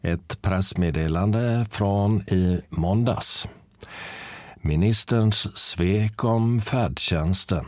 Ett pressmeddelande från i måndags. Ministerns svek om färdtjänsten.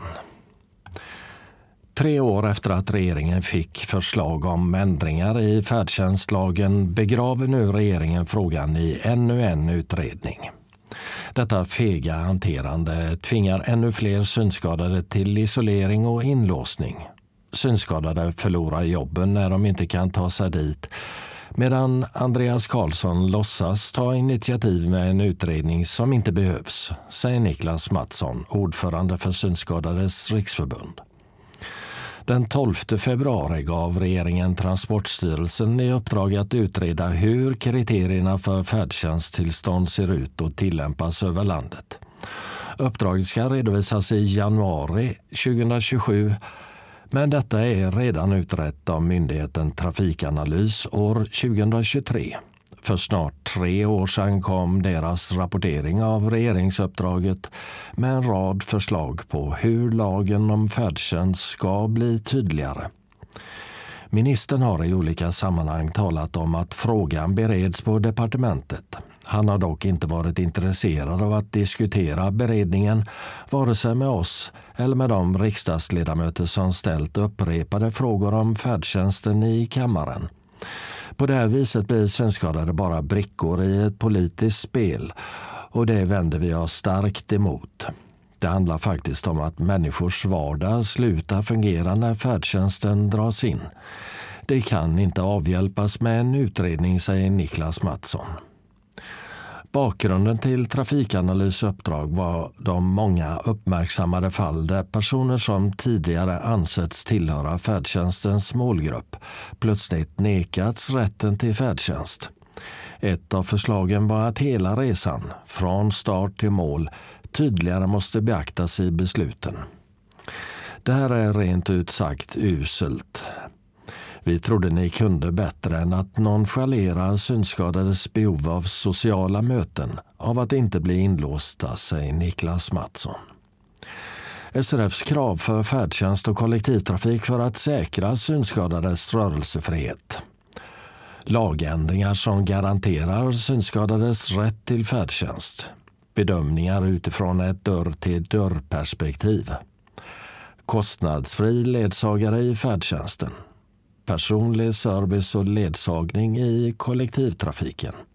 3 år efter att regeringen fick förslag om ändringar i färdtjänstlagen begraver nu regeringen frågan i ännu en utredning. Detta fega hanterande tvingar ännu fler synskadade till isolering och inlåsning. Synskadade förlorar jobben när de inte kan ta sig dit, medan Andreas Karlsson låtsas ta initiativ med en utredning som inte behövs, säger Niklas Mattsson, ordförande för Synskadades riksförbund. Den 12 februari gav regeringen Transportstyrelsen i uppdrag att utreda hur kriterierna för färdtjänsttillstånd ser ut och tillämpas över landet. Uppdraget ska redovisas i januari 2027, men detta är redan utrett av myndigheten Trafikanalys år 2023. För snart 3 år sedan kom deras rapportering av regeringsuppdraget med en rad förslag på hur lagen om färdtjänst ska bli tydligare. Ministern har i olika sammanhang talat om att frågan bereds på departementet. Han har dock inte varit intresserad av att diskutera beredningen, vare sig med oss eller med de riksdagsledamöter som ställt upprepade frågor om färdtjänsten i kammaren. På det här viset blir synskadade bara brickor i ett politiskt spel, och det vänder vi oss starkt emot. Det handlar faktiskt om att människors vardag slutar fungera när färdtjänsten dras in. Det kan inte avhjälpas med en utredning, säger Niklas Mattsson. Bakgrunden till Trafikanalys uppdrag var de många uppmärksammade fall där personer som tidigare ansetts tillhöra färdtjänstens målgrupp plötsligt nekats rätten till färdtjänst. Ett av förslagen var att hela resan, från start till mål, tydligare måste beaktas i besluten. Det här är rent ut sagt uselt. Vi trodde ni kunde bättre än att nonchalera synskadades behov av sociala möten, av att inte bli inlåsta, säger Niklas Mattsson. SRFs krav för färdtjänst och kollektivtrafik för att säkra synskadades rörelsefrihet. Lagändringar som garanterar synskadades rätt till färdtjänst. Bedömningar utifrån ett dörr-till-dörr-perspektiv. Kostnadsfri ledsagare i färdtjänsten. Personlig service och ledsagning i kollektivtrafiken.